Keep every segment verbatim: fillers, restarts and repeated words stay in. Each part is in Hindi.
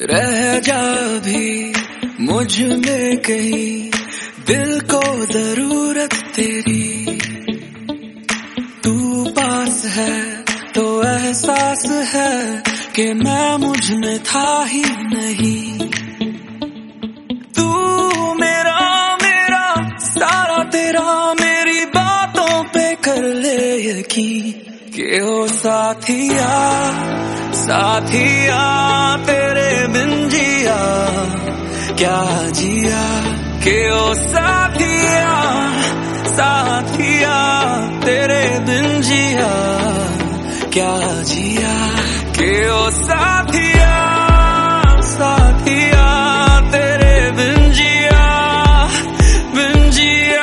रह जा भी मुझ में कहीं, दिल को जरूरत तेरी। तू पास है तो एहसास है कि मैं मुझ में था ही नहीं। तू मेरा मेरा सारा तेरा, मेरी बातों पे कर ले यकीन कि ओ साथिया साथिया तेरे बिन जिया क्या जिया, कि ओ साथिया साथिया तेरे बिन जिया क्या जिया, कि ओ साथिया साथिया तेरे बिन जिया बिन जिया।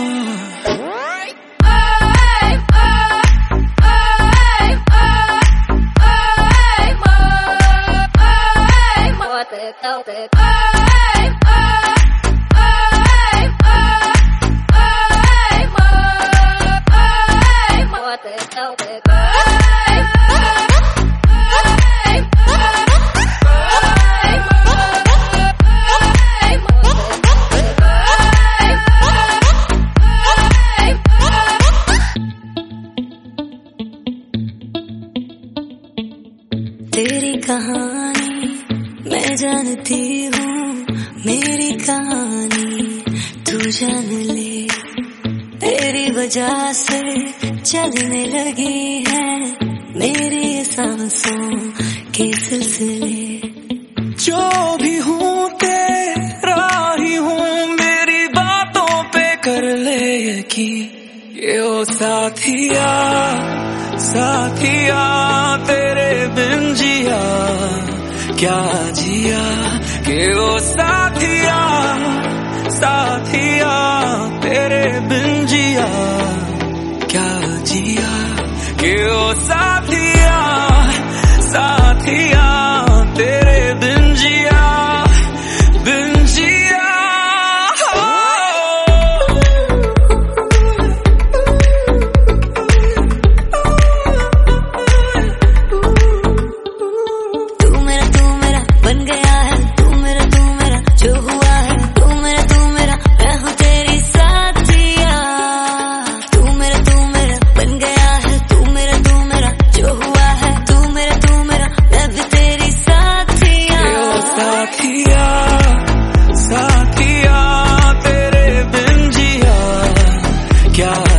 तेरी कहानी मैं जानती हूँ, मेरी कहानी तू जान ले। तेरी वजह से चलने लगी है मेरी सांसों के सिलसिले। जो भी हूँ तेरा ही हूँ, मेरी बातों पे कर ले यकीन, ये ओ साथिया साथिया तेरे बिन जिया क्या जिया, कि ओ साथिया साथिया तेरे बिन जिया क्या जिया, कि ओ साथिया साथिया तेरे बिन जिया बिन जिया। साथिया तेरे बिन जिया क्या